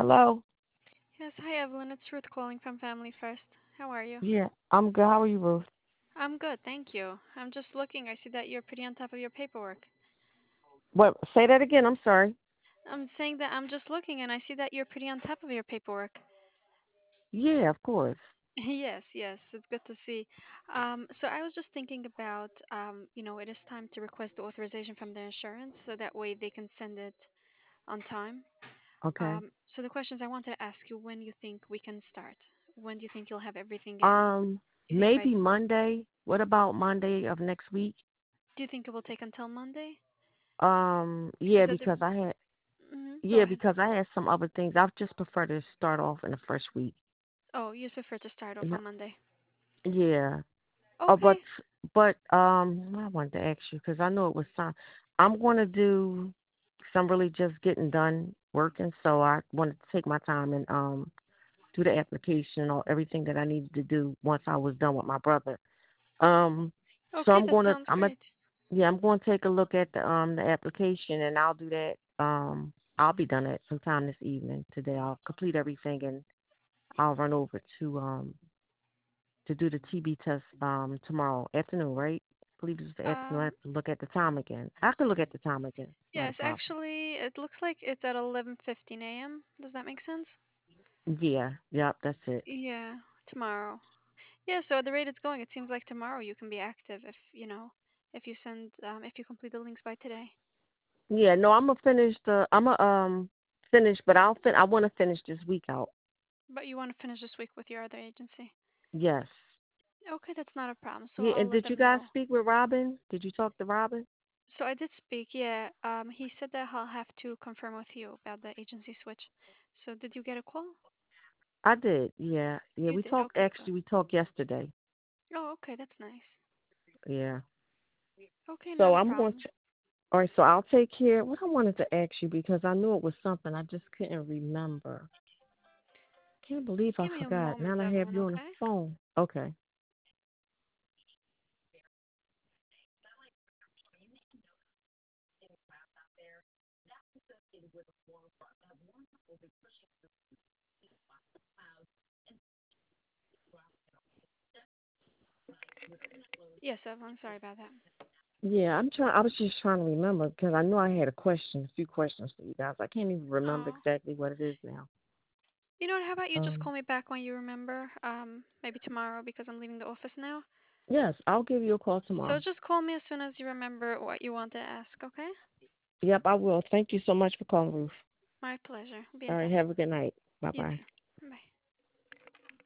Hello? Yes, hi Evelyn. It's Ruth calling from Family First. How are you? Yeah, I'm good. How are you, Ruth? I'm good, thank you. I'm just looking. I see that you're pretty on top of your paperwork. What? Say that again. I'm sorry. I'm saying that I'm just looking and I see that you're pretty on top of your paperwork. Yeah, of course. Yes, yes, it's good to see. So I was just thinking about, it is time to request the authorization from the insurance so that way they can send it on time. Okay. So the questions I wanted to ask you, when you think we can start? When do you think you'll have everything in? Um, You think by, Maybe Monday. What about Monday of next week? do you think it will take until Monday? Yeah, Because if because I had Go yeah, ahead. because I had some other things. I just prefer to start off in the first week. Oh, you prefer to start off Yeah. on Monday. Yeah. Oh, Okay. I wanted to ask you because I know it was some. I'm going to do. Cause I'm really just getting done working, so I wanted to take my time and do the application or everything that I needed to do once I was done with my brother. Um, so Okay, that sounds great. I'm going to take a look at the application and I'll do that. I'll be done at sometime this evening today. I'll complete everything and I'll run over to do the TB test tomorrow afternoon, right? I believe it's the afternoon. I Um, have to look at the time again. I have to look at the time again. It's not a yes, problem. actually, it looks like it's at 11:15 a.m. Does that make sense? Yeah, yep, that's it. Yeah, tomorrow. Yeah, so at the rate it's going, it seems like tomorrow you can be active if you if you complete the links by today. Yeah, no, I'm gonna finish, but I want to finish this week out. But you want to finish this week with your other agency. Yes. Okay, that's not a problem. So Yeah, I'll and let did you them guys know. speak with Robin? Did you talk to Robin? So I did speak, yeah. He said that he'll have to confirm with you about the agency switch. So did you get a call? I did. Yeah. Yeah, You we did. talked Okay, good. actually we talked yesterday. Oh, okay, that's nice. Yeah. Okay, So not a I'm going problem. to all right, so I'll take care. What I wanted to ask you because I knew it was something I just couldn't remember. Can't believe I Give me a forgot. Now moment, I have Evelyn, you on the okay? phone. Okay. Yes, Evelyn, sorry about that. Yeah, I was just trying to remember because I know I had a few questions for you guys. I can't even remember Oh, exactly what it is now. you know what? How about you just Um, call me back when you remember? Maybe tomorrow because I'm leaving the office now. yes, I'll give you a call So tomorrow. just call me as soon as you remember what you want to ask, okay? Yep, I will. Thank you so much for calling, Ruth. My pleasure. Be All in right, touch. have a good night. Bye You bye. too.